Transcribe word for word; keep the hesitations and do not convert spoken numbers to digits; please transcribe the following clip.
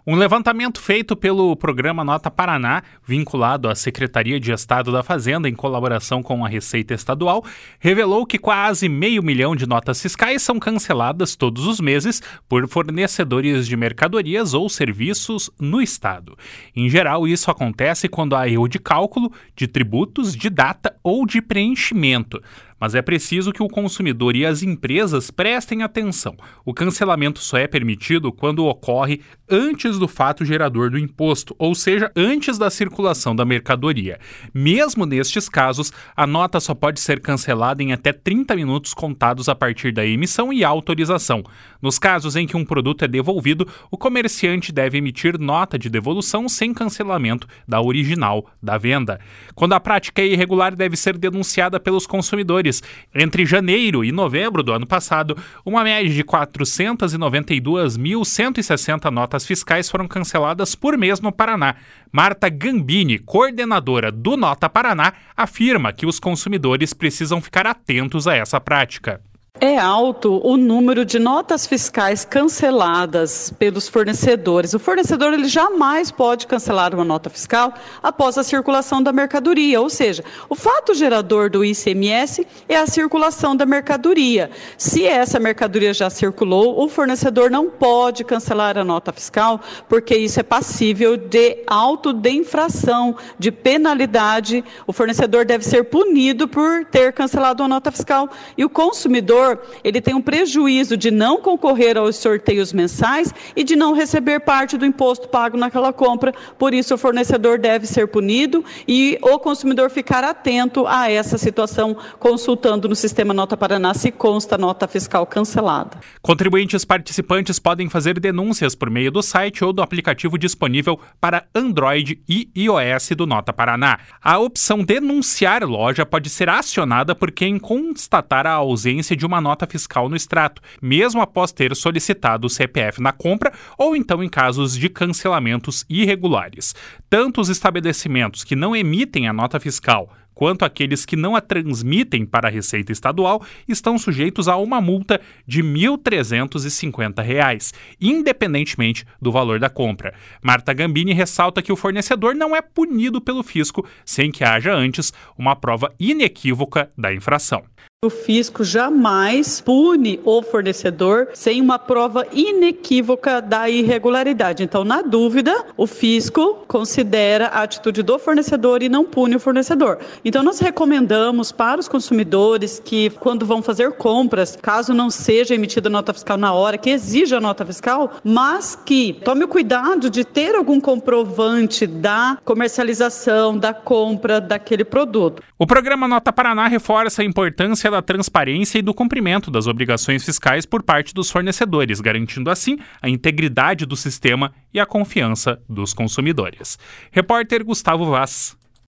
Um levantamento feito pelo programa Nota Paraná, vinculado à Secretaria de Estado da Fazenda em colaboração com a Receita Estadual, revelou que quase meio milhão de notas fiscais são canceladas todos os meses por fornecedores de mercadorias ou serviços no Estado. Em geral, isso acontece quando há erro de cálculo, de tributos, de data ou de preenchimento. Mas é preciso que o consumidor e as empresas prestem atenção. O cancelamento só é permitido quando ocorre antes do fato gerador do imposto, ou seja, antes da circulação da mercadoria. Mesmo nestes casos, a nota só pode ser cancelada em até trinta minutos contados a partir da emissão e autorização. Nos casos em que um produto é devolvido, o comerciante deve emitir nota de devolução sem cancelamento da original da venda. Quando a prática é irregular, deve ser denunciada pelos consumidores. Entre janeiro e novembro do ano passado, uma média de quatrocentas e noventa e duas mil cento e sessenta notas fiscais foram canceladas por mês no Paraná. Marta Gambini, coordenadora do Nota Paraná, afirma que os consumidores precisam ficar atentos a essa prática. É alto o número de notas fiscais canceladas pelos fornecedores. O fornecedor ele jamais pode cancelar uma nota fiscal após a circulação da mercadoria, ou seja, o fato gerador do I C M S é a circulação da mercadoria. Se essa mercadoria já circulou, o fornecedor não pode cancelar a nota fiscal, porque isso é passível de auto de infração, de penalidade. O fornecedor deve ser punido por ter cancelado a nota fiscal e o consumidor ele tem um prejuízo de não concorrer aos sorteios mensais e de não receber parte do imposto pago naquela compra. Por isso, o fornecedor deve ser punido e o consumidor ficar atento a essa situação, consultando no Sistema Nota Paraná se consta nota fiscal cancelada. Contribuintes participantes podem fazer denúncias por meio do site ou do aplicativo disponível para Android e iOS do Nota Paraná. A opção denunciar loja pode ser acionada por quem constatar a ausência de uma nota fiscal no extrato, mesmo após ter solicitado o C P F na compra ou então em casos de cancelamentos irregulares. Tanto os estabelecimentos que não emitem a nota fiscal quanto aqueles que não a transmitem para a Receita Estadual estão sujeitos a uma multa de mil trezentos e cinquenta reais, independentemente do valor da compra. Marta Gambini ressalta que o fornecedor não é punido pelo fisco sem que haja antes uma prova inequívoca da infração. O fisco jamais pune o fornecedor sem uma prova inequívoca da irregularidade. Então, na dúvida, o fisco considera a atitude do fornecedor e não pune o fornecedor. Então, nós recomendamos para os consumidores que, quando vão fazer compras, caso não seja emitida nota fiscal na hora, que exija a nota fiscal, mas que tome o cuidado de ter algum comprovante da comercialização, da compra daquele produto. O programa Nota Paraná reforça a importância da transparência e do cumprimento das obrigações fiscais por parte dos fornecedores, garantindo assim a integridade do sistema e a confiança dos consumidores. Repórter Gustavo Vaz.